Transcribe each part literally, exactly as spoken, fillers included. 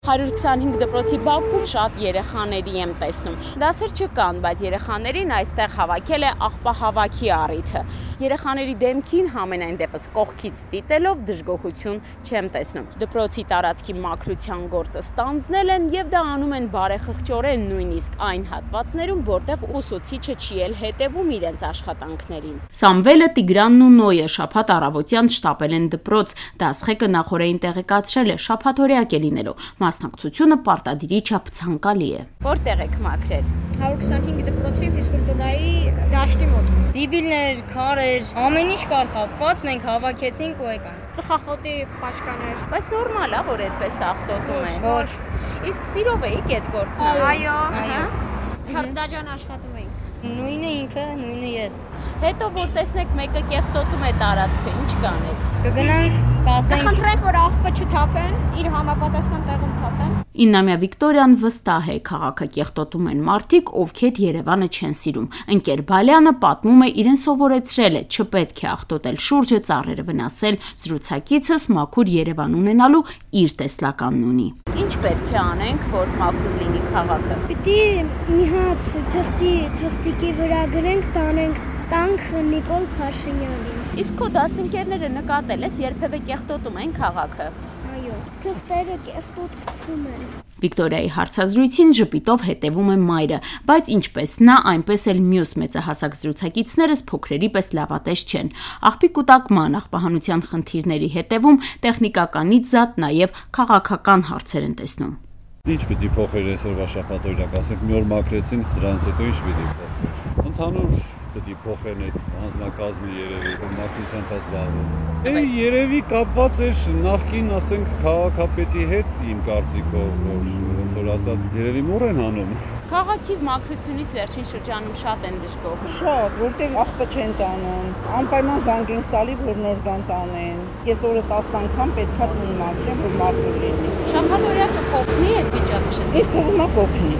հարյուր քսանհինգ դպրոցի բակում շատ երեխաների եմ տեսնում։ Դասեր չկան, բայց երեխաներին այստեղ հավաքել է աղբահավաքի առիթը։ Երեխաների դեմքին համենայն դեպս կողքից դիտելով դժգոհություն չեմ տեսնում։ Դպրոցի տարածքի մաքրության գործը ստանձնել են եւ դա անում են բարեխղճորեն նույնիսկ այն հատվածներում, որտեղ ուսուցիչը չի էլ հետևում իրենց աշխատանքներին։ Սամվելը, Տիգրանն ու Նոյը շաբաթ առավոտյան շտապել են դպրոց։ Դասղեկը նախորդին տեղեկացրել է շաբաթօրյակ է լինելու։ Մասնակցությունը պարտադիրի չափ ցանկալի է։ Որտեղ եք մաքրել։ հարյուր քսանհինգ դպրոցի ֆիզկուլտուրայի դաշտի մոտ։ Զիբիլներ, քարեր, ամեն ինչ կար խաբված, մենք հավաքեցինք ու եկանք։ Ծխախոտի պաշկաներ։ Բայց նորմալ է, որ այդպես աղտոտում են։ Ոչ։ Իսկ սիրով էիք այդ գործն անել։ Այո, այո։ Քարտաճան աշխատում էինք։ Նույնը ինքը, նույնը ես։ Հետո որ տեսնեք մեկը կեղտոտում է տարածքը, ինչ կանեք։ Կգնանք, կասենք, խնդրենք, որ աղբը չթափեն, իր համապատասխան տեղում թափեն։ իննամյա Վիկտորիան վստահ է, քաղաքը կեղտոտում են մարդիկ, ովքեր Երևանը չեն սիրում։ Ընկեր Բալյանը պատմում է, իրեն սովորեցրել է, չպետք է աղտոտել շուրջը, ծառերը վնասել, զրուցակիցս մաքուր Երևան ունենալու իր տեսլականն ունի։ Ինչ պետք է անենք, որ մաքուր լինի քաղաքը։ Պիտի մի հատ թղթի թղթիկի վրա գրենք, տանենք տանք Նիկոլ Փաշինյանին։ Իսկ քո դասընկերները նկատել ես երբևէ կեղտոտում են քաղաքը։ Այո, թղթերը կեղտոտ գցում են։ Վիկտորիայի հարցազրույցին ժպիտով հետևում է մայրը, բայց ինչպես նա, այնպես էլ մյուս մեծահասակ զրուցակիցներս փոքրերի պես լավատես չեն։ Աղբի կուտակման, աղբահանության խնդիրների հետևում տեխնիկականից զատ նաև քաղաքական հարցեր են տեսնում։ Ինչ պիտի փոխեր այսօրվա շաբաթօրյակ, ասենք մի օր մաքրեցին, դրանից հետո ինչ պիտի փոխեր։ Ընդհանուր պիտի փոխեն այդ անձնակազմը երևի, որ մաքրությամբ զբաղվում։ Է երևի կապված է նախկին, ասենք, քաղաքապետի հետ, իմ կարծիքով, որ ոնց որ ասած, երևի մոռ են հանում։ Քաղաքի մաքրությունից վերջին շրջանում շատ են դժգոհում։ Շատ, որտեղ աղբը չեն տանում։ Անպայման զանգ ենք տալի, որ նոր կան տանեն։ Ես օրը տասը անգամ պետքա տուն մաքրեմ, որ մաքուր լինի։ Շաբաթօրյակը կօգնի այդ վիճակը շտկել։ Ես թվում է կօգնի։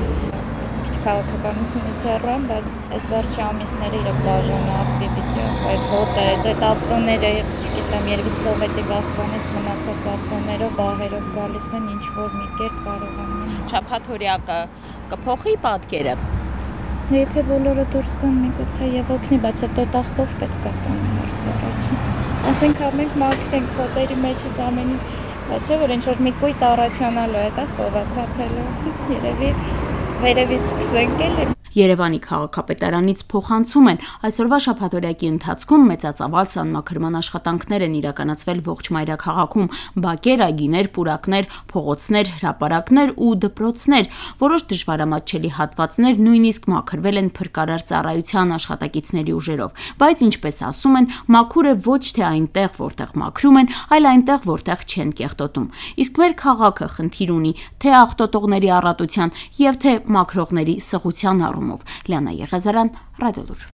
Քաղաքականությունից հեռան, բայց այս վերջի ամիսները իրոք բաժան է աղբի վիճակ, այդ հոտը, այդ ավտոները, չգիտեմ, երևի սովետի վաղտվանից մնացած ավտոներով, բահերով գալիս են, ինչ որ մի կերպ կարողանում։ Շաբաթօրյակը կփոխի պատկերը։ Եթե բոլորը դուրս գան միգուցե եւ օգնի, բայց հետո այդ աղբով պետք է տանը հարցը առաջին։ Ասենք ամենք մաքրենք խոտերի մեջից ամեն ինչ, բայց որ ինչ որ մի կույտ առաջանալու է, դա խովա թափելու, երևի վերևից սկսենք էլի։ Երևանի քաղաքապետարանից փոխանցում են այսօրվա շաբաթօրյակի ընթացքում մեծածավալ սանմաքրման աշխատանքներ են իրականացվել ողջ մայրաքաղաքում, բակեր, այգիներ, պուրակներ, փողոցներ, հրապարակներ ու դպրոցներ, որոշ դժվարամատչելի հատվածներ նույնիսկ մաքրվել են փրկարար ծառայության աշխատակիցների ուժերով, բայց ինչպես ասում են, մաքուր է ոչ թե այնտեղ, որտեղ մաքրում են, այլ այնտեղ, որտեղ չեն կեղտոտում։ Իսկ մեր քաղաքը խնդիր ունի թե աղտոտողների առատության եւ թե մաքրողների սղության առումով։ Լիանա Եղեզարյան, Ռադիոլուր։